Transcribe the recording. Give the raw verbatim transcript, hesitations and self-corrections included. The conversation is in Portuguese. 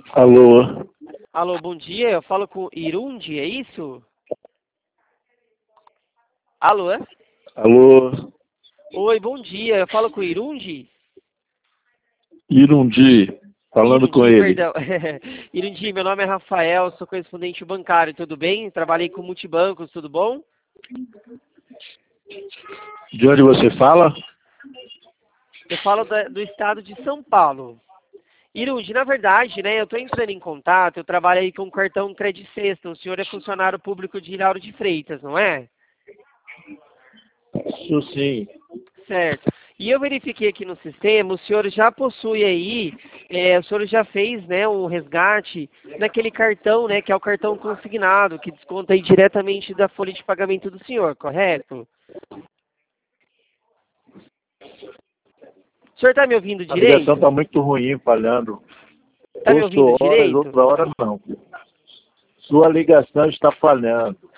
Alô? Alô, bom dia. Eu falo com Irundi, é isso? Alô? é? Alô? Oi, bom dia. Eu falo com Irundi? Irundi, falando com Irundi, ele. perdão. Irundi, meu nome é Rafael, sou correspondente bancário, tudo bem? Trabalhei com multibancos, tudo bom? De onde você fala? Eu falo da- do estado de São Paulo. Irundi, na verdade, né, eu estou entrando em contato, eu trabalho aí com o cartão Credit Sexta, o senhor é funcionário público de Lauro de Freitas, não é? Isso sim. Certo. E eu verifiquei aqui no sistema, o senhor já possui aí, é, o senhor já fez, né, um resgate naquele cartão, né, que é o cartão consignado, que desconta aí diretamente da folha de pagamento do senhor, correto? O senhor está me ouvindo A ligação está direito? muito ruim, falhando. Está me ouvindo Ouço horas, direito? outra hora não. Sua ligação está falhando.